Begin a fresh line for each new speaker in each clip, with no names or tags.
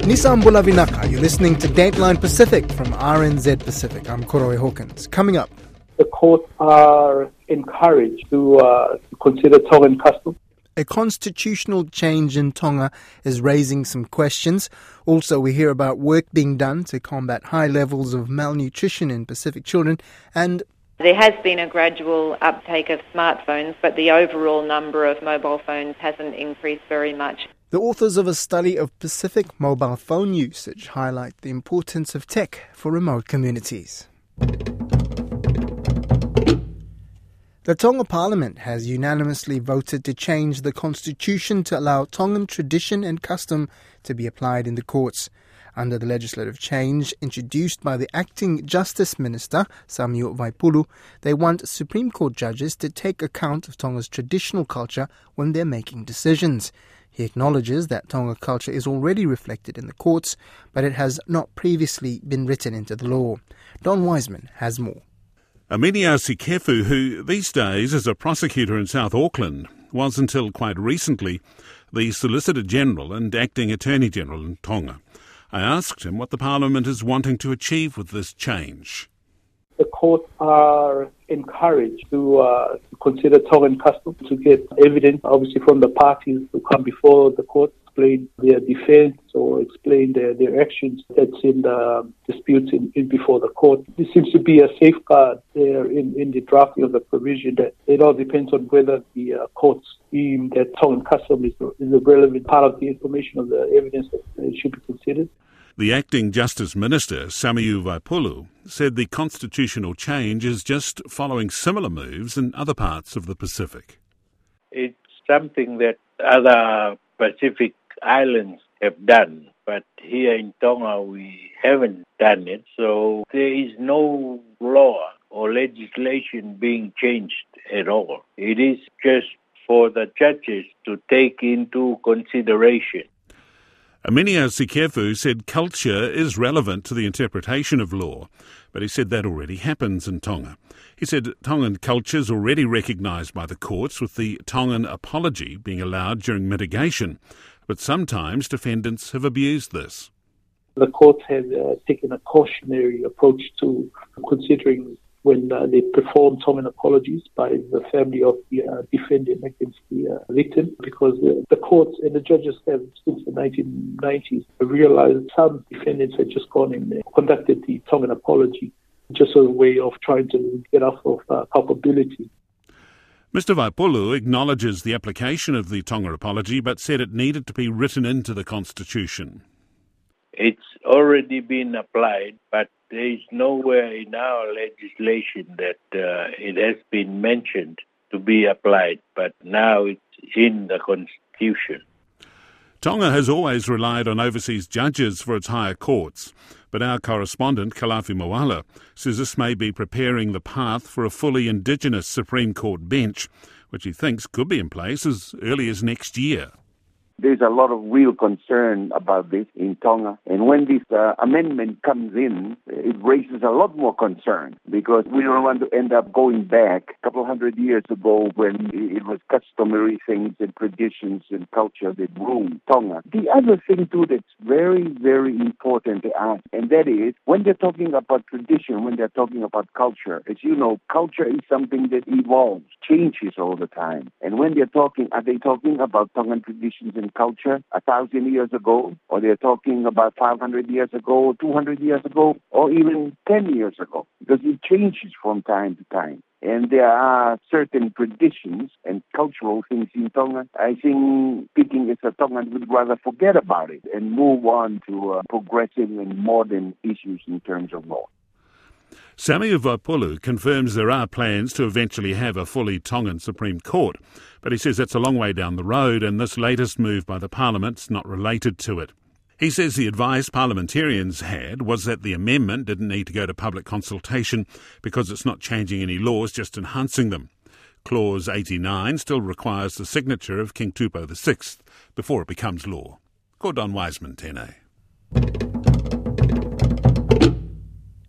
Nisambula Vinaka, you're listening to Dateline Pacific from RNZ Pacific. I'm Koroi Hawkins. Coming up.
The courts are encouraged to consider Tongan custom.
A constitutional change in Tonga is raising some questions. Also, we hear about work being done to combat high levels of malnutrition in Pacific children. And
there has been a gradual uptake of smartphones, but the overall number of mobile phones hasn't increased very much.
The authors of a study of Pacific mobile phone usage highlight the importance of tech for remote communities. The Tonga Parliament has unanimously voted to change the constitution to allow Tongan tradition and custom to be applied in the courts. Under the legislative change introduced by the acting Justice Minister, Samiu Vaipulu, they want Supreme Court judges to take account of Tonga's traditional culture when they're making decisions. He acknowledges that Tonga culture is already reflected in the courts, but it has not previously been written into the law. Don Wiseman has more.
Aminia Sikefu, who these days is a prosecutor in South Auckland, was until quite recently the Solicitor General and Acting Attorney General in Tonga. I asked him what the Parliament is wanting to achieve with this change.
The courts are encouraged to consider Tongan custom, to get evidence, obviously, from the parties to come before the court, explain their defense or explain their actions that's in the disputes in before the court. There seems to be a safeguard there in the drafting of the provision that it all depends on whether the courts deem that Tongan custom is a relevant part of the information of the evidence that should be considered.
The acting Justice Minister, Samiu Vaipulu, said the constitutional change is just following similar moves in other parts of the Pacific.
It's something that other Pacific islands have done, but here in Tonga we haven't done it, so there is no law or legislation being changed at all. It is just for the judges to take into consideration.
Aminia Sikefu said culture is relevant to the interpretation of law, but he said that already happens in Tonga. He said Tongan culture is already recognised by the courts, with the Tongan apology being allowed during mitigation, but sometimes defendants have abused this.
The courts have taken a cautionary approach to considering when they perform Tongan apologies by the family of the defendant against the victim, because the courts and the judges have, since the 1990s, realized some defendants had just gone and conducted the Tongan apology just as a way of trying to get off of culpability.
Mr. Vaipulu acknowledges the application of the Tonga apology, but said it needed to be written into the Constitution.
It's already been applied, but there is nowhere in our legislation that it has been mentioned to be applied, but now it's in the Constitution.
Tonga has always relied on overseas judges for its higher courts, but our correspondent, Kalafi Moala, says this may be preparing the path for a fully indigenous Supreme Court bench, which he thinks could be in place as early as next year.
There's a lot of real concern about this in Tonga. And when this amendment comes in, it raises a lot more concern, because we don't want to end up going back a couple hundred years ago when it was customary things and traditions and culture that ruled Tonga. The other thing, too, that's very, very important to ask, and that is, when they're talking about tradition, when they're talking about culture, as you know, culture is something that evolves, changes all the time. And when they're talking, are they talking about Tongan traditions and culture 1,000 years ago, or they're talking about 500 years ago, 200 years ago, or even 10 years ago? Because it changes from time to time. And there are certain traditions and cultural things in Tonga. I think, speaking as a Tongan, would rather forget about it and move on to progressive and modern issues in terms of law.
Samiu Vaipulu confirms there are plans to eventually have a fully Tongan Supreme Court, but he says that's a long way down the road, and this latest move by the Parliament's not related to it. He says the advice parliamentarians had was that the amendment didn't need to go to public consultation because it's not changing any laws, just enhancing them. Clause 89 still requires the signature of King Tupou VI before it becomes law. Gordon Wiseman, Tēnei.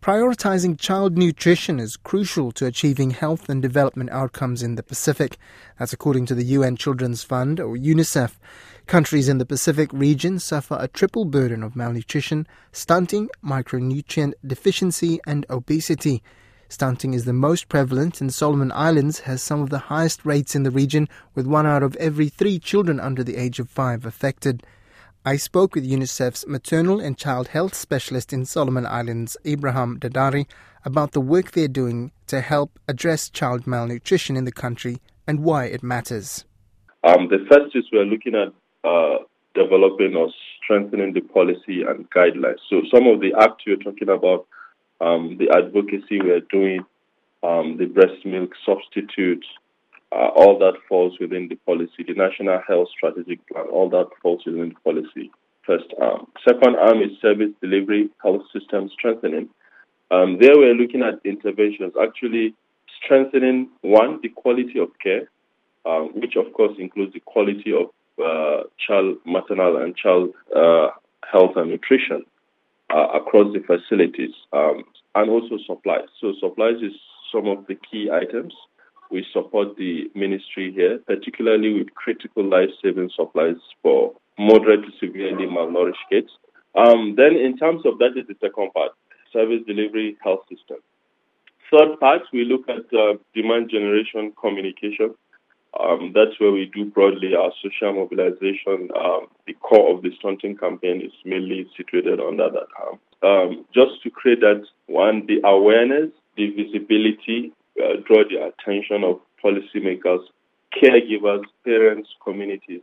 prioritizing child nutrition is crucial to achieving health and development outcomes in the Pacific. That's according to the UN Children's Fund, or UNICEF. Countries in the Pacific region suffer a triple burden of malnutrition, stunting, micronutrient deficiency and obesity. Stunting is the most prevalent, and Solomon Islands has some of the highest rates in the region, with 1 out of every 3 children under the age of 5 affected. I spoke with UNICEF's maternal and child health specialist in Solomon Islands, Ibrahim Dadari, about the work they're doing to help address child malnutrition in the country and why it matters.
The first is we're looking at developing or strengthening the policy and guidelines. So some of the acts you're talking about, the advocacy we're doing, the breast milk substitute, all that falls within the policy. The National Health Strategic Plan, all that falls within the policy. First arm. Second arm is service delivery, health system strengthening. There we're looking at interventions, actually strengthening, one, the quality of care, which of course includes the quality of child maternal and child health and nutrition across the facilities, and also supplies. So supplies is some of the key items. We support the ministry here, particularly with critical life-saving supplies for moderate to severely malnourished kids. Then in terms of that is the second part, service delivery, health system. Third part, we look at demand generation communication. That's where we do broadly our social mobilization. The core of the stunting campaign is mainly situated under that arm. Just to create that, one, the awareness, the visibility, draw the attention of policymakers, caregivers, parents, communities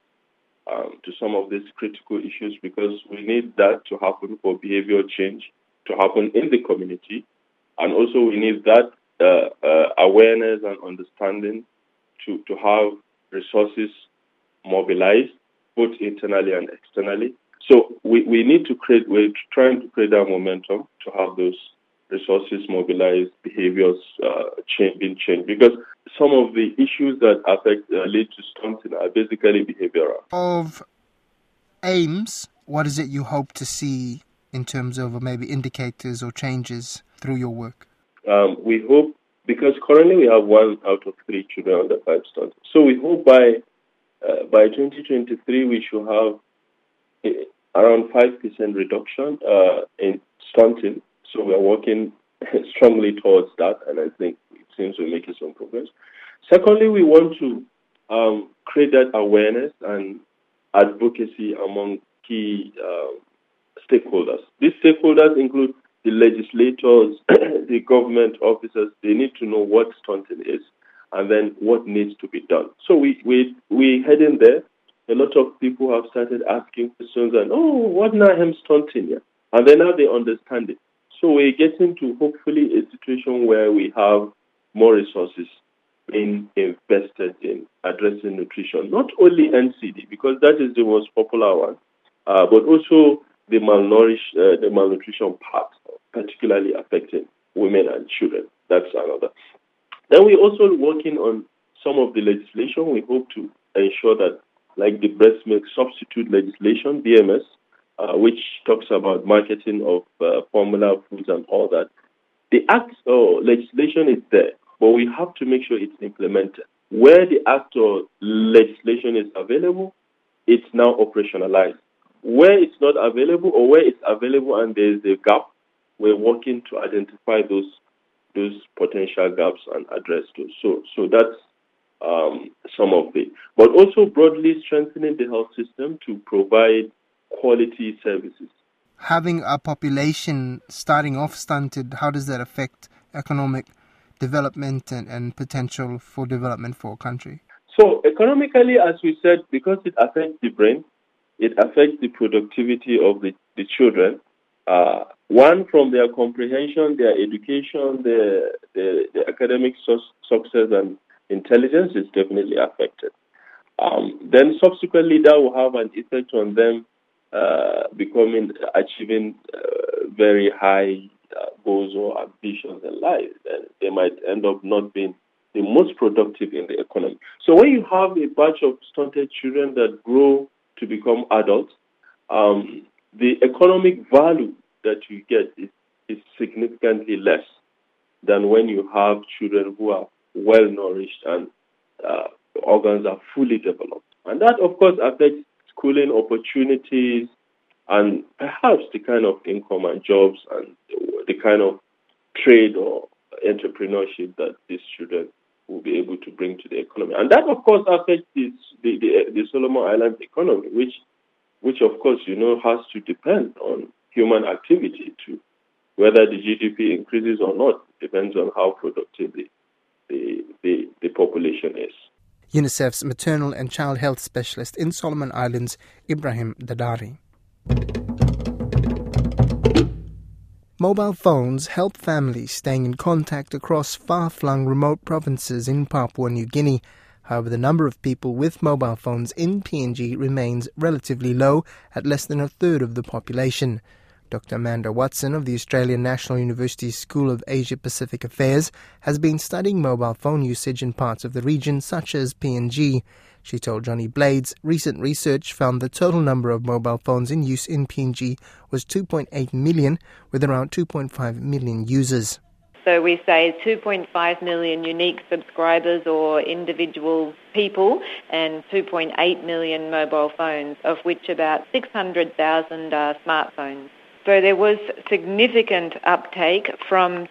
to some of these critical issues, because we need that to happen for behavioral change to happen in the community. And also we need that awareness and understanding to have resources mobilized, both internally and externally. So we need to create, we're trying to create that momentum to have those resources mobilized, behaviors being changed, because some of the issues that affect lead to stunting are basically behavioral.
Of aims, what is it you hope to see in terms of maybe indicators or changes through your work?
We hope, because currently we have 1 out of 3 children under 5 stunting. So we hope by 2023 we should have around 5% reduction in stunting. So we are working strongly towards that, and I think it seems we're making some progress. Secondly, we want to create that awareness and advocacy among key stakeholders. These stakeholders include the legislators, the government officers. They need to know what stunting is and then what needs to be done. So we head in there. A lot of people have started asking questions and, what now am stunting? Yeah? And then now they understand it. So we're getting to hopefully a situation where we have more resources being invested in addressing nutrition, not only NCD, because that is the most popular one, but also the malnutrition part, particularly affecting women and children. That's another. Then we're also working on some of the legislation. We hope to ensure that, like the breast milk substitute legislation, BMS, which talks about marketing of formula foods and all that. The act or legislation is there, but we have to make sure it's implemented. Where the act or legislation is available, it's now operationalized. Where it's not available, or where it's available and there's a gap, we're working to identify those potential gaps and address those. So that's some of it. But also broadly strengthening the health system to provide quality services.
Having a population starting off stunted, how does that affect economic development and potential for development for a country?
So economically, as we said, because it affects the brain, it affects the productivity of the children. One, from their comprehension, their education, their academic success and intelligence is definitely affected. Then subsequently, that will have an effect on them achieving very high goals or ambitions in life. And they might end up not being the most productive in the economy. So when you have a batch of stunted children that grow to become adults, the economic value that you get is is significantly less than when you have children who are well nourished and organs are fully developed. And that, of course, affects schooling opportunities and perhaps the kind of income and jobs and the kind of trade or entrepreneurship that these children will be able to bring to the economy. And that, of course, affects the Solomon Islands economy, which of course, has to depend on human activity too. Whether the GDP increases or not depends on how productive the population is.
UNICEF's maternal and child health specialist in Solomon Islands, Ibrahim Dadari. Mobile phones help families staying in contact across far-flung remote provinces in Papua New Guinea. However, the number of people with mobile phones in PNG remains relatively low at less than a third of the population. Dr. Amanda Watson of the Australian National University School of Asia-Pacific Affairs has been studying mobile phone usage in parts of the region such as PNG. She told Johnny Blades recent research found the total number of mobile phones in use in PNG was 2.8 million, with around 2.5 million users.
So we say 2.5 million unique subscribers or individual people and 2.8 million mobile phones, of which about 600,000 are smartphones. So there was significant uptake from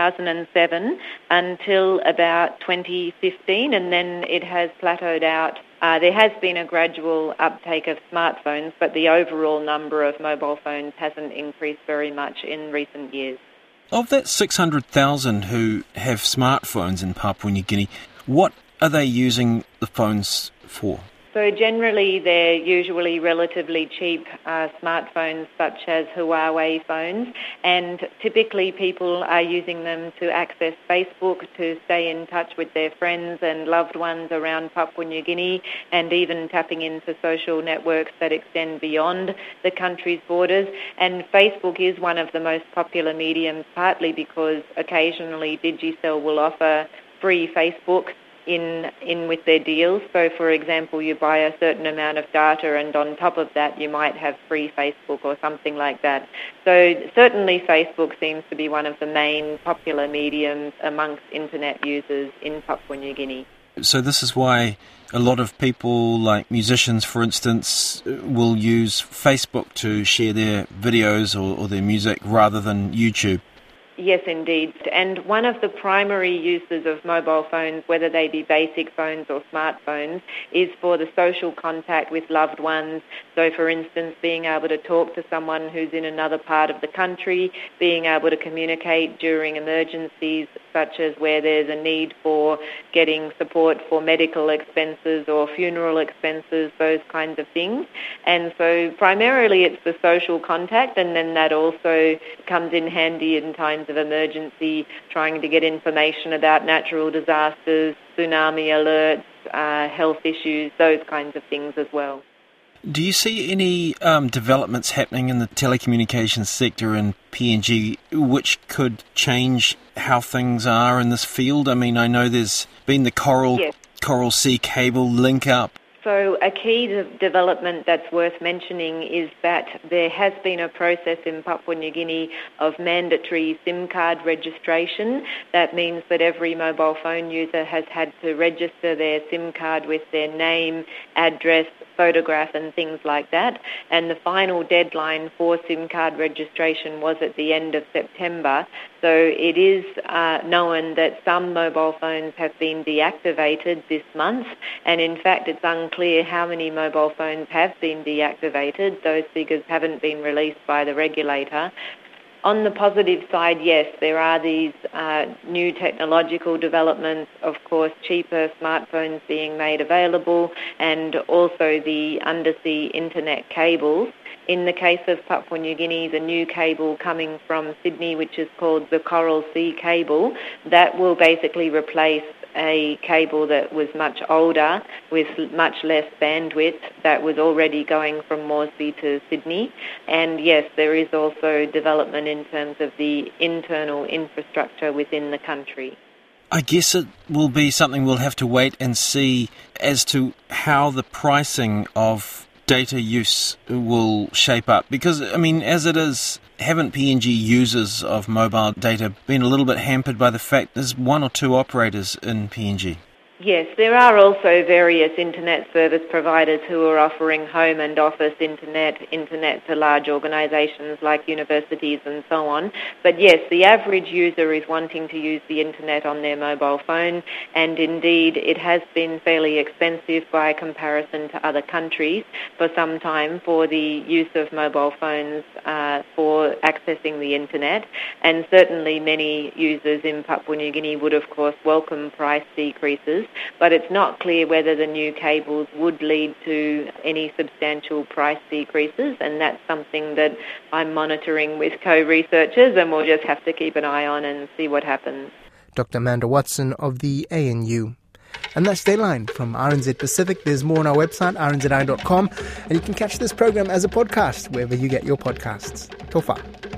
2007 until about 2015, and then it has plateaued out. There has been a gradual uptake of smartphones, but the overall number of mobile phones hasn't increased very much in recent years.
Of that 600,000 who have smartphones in Papua New Guinea, what are they using the phones for?
So generally they're usually relatively cheap smartphones such as Huawei phones, and typically people are using them to access Facebook, to stay in touch with their friends and loved ones around Papua New Guinea, and even tapping into social networks that extend beyond the country's borders. And Facebook is one of the most popular mediums, partly because occasionally Digicel will offer free Facebook in with their deals. So, for example, you buy a certain amount of data and on top of that you might have free Facebook or something like that. So certainly Facebook seems to be one of the main popular mediums amongst internet users in Papua New Guinea.
So this is why a lot of people, like musicians for instance, will use Facebook to share their videos or their music rather than YouTube.
Yes, indeed. And one of the primary uses of mobile phones, whether they be basic phones or smartphones, is for the social contact with loved ones. So, for instance, being able to talk to someone who's in another part of the country, being able to communicate during emergencies, such as where there's a need for getting support for medical expenses or funeral expenses, those kinds of things. And so primarily it's the social contact, and then that also comes in handy in times of emergency, trying to get information about natural disasters, tsunami alerts, health issues, those kinds of things as well.
Do you see any developments happening in the telecommunications sector in PNG which could change how things are in this field? I mean, I know there's been the Coral Sea cable link up.
So a key development that's worth mentioning is that there has been a process in Papua New Guinea of mandatory SIM card registration. That means that every mobile phone user has had to register their SIM card with their name, address, photograph and things like that. And the final deadline for SIM card registration was at the end of September. So it is known that some mobile phones have been deactivated this month, and in fact it's unclear how many mobile phones have been deactivated. Those figures haven't been released by the regulator. On the positive side, yes, there are these new technological developments, of course, cheaper smartphones being made available, and also the undersea internet cables. In the case of Papua New Guinea, the new cable coming from Sydney, which is called the Coral Sea cable, that will basically replace a cable that was much older with much less bandwidth that was already going from Moresby to Sydney. And yes, there is also development in terms of the internal infrastructure within the country.
I guess it will be something we'll have to wait and see as to how the pricing of data use will shape up? Because, I mean, as it is, haven't PNG users of mobile data been a little bit hampered by the fact there's one or two operators in PNG?
Yes, there are also various internet service providers who are offering home and office internet to large organisations like universities and so on. But yes, the average user is wanting to use the internet on their mobile phone, and indeed it has been fairly expensive by comparison to other countries for some time for the use of mobile phones for accessing the internet. And certainly many users in Papua New Guinea would of course welcome price decreases, but it's not clear whether the new cables would lead to any substantial price decreases, and that's something that I'm monitoring with co-researchers, and we'll just have to keep an eye on and see what happens.
Dr. Amanda Watson of the ANU. And that's Dayline from RNZ Pacific. There's more on our website, rnzi.com, and you can catch this program as a podcast wherever you get your podcasts. Tofa.